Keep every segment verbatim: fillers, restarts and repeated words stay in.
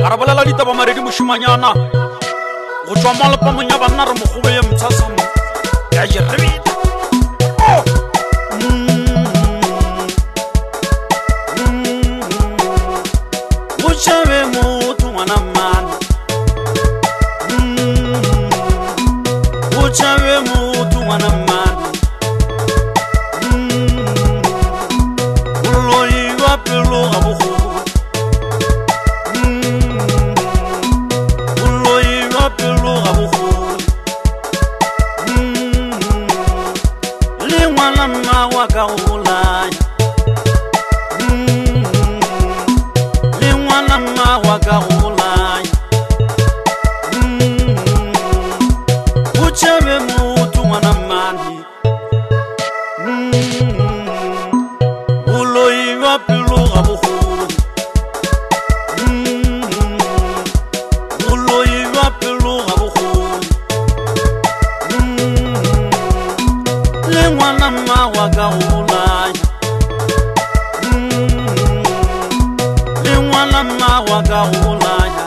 Karabalela ditaba maredi moshimanyana go tswa malapa monya banna re mogobe ye mtshasamo ya jerebile oh go tšhabe motho ngwana mmane go tšhabe motho ngwana mmane boloi ba pelo ga bogobe ka ulaya le ngwana mmawa ka ulaya o tšhabe motho ngwana mmane boloi ba pelo ga bogolo boloi ba pelo ga bogolo le ngwana mmawa ka ulaya le ngwana mmawa ka ulaya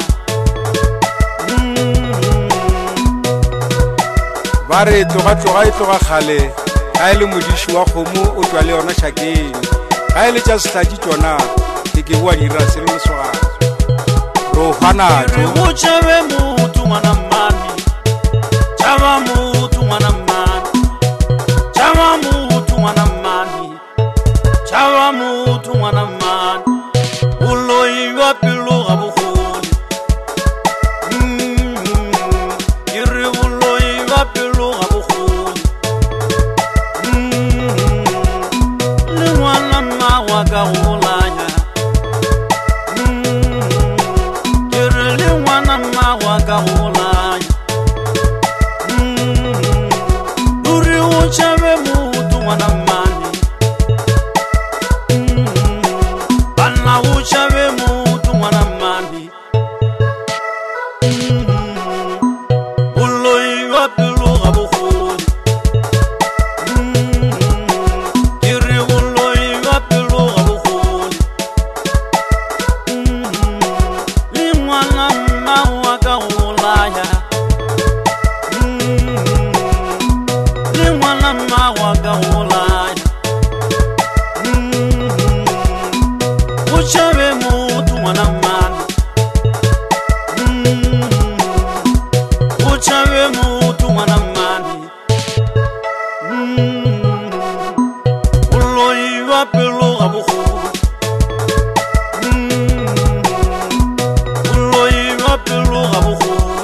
ba re tloga tloga e tloga kgale ga e le modiši wa kgomo o tswa le yona šakeng ga e le tša sehlaki tšona ke ke boa dira se le lesogana ro fanatso go tšhabe motho ngwana mmane tšhaba motho ngwana mmane tšhaba motho ngwana mmane tšhaba motho ngwana mmane boloi ba pelo ga bogole ke re boloi ba pelo ga bogole le ngwana mmawa ka golaya ke re le ngwana mmawa ka golaya uri o tšhabe motho ngwana mmane banna o tšhabe motho ngwana mmane boloi ba pelo ga bogole ke re boloi ba pelo ga bogole le ngwana mmawa ka golaya le ngwana mmawa ka golaya o tšhabe motho ngwana mmane o tšhabe motho ngwana mmane boloi ba pelo ga bogolo boloi ba pelo ga bogolo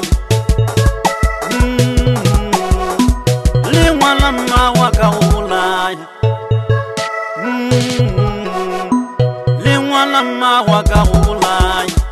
le ngwana mmawa ka golaya le ngwana mmawa ka golaya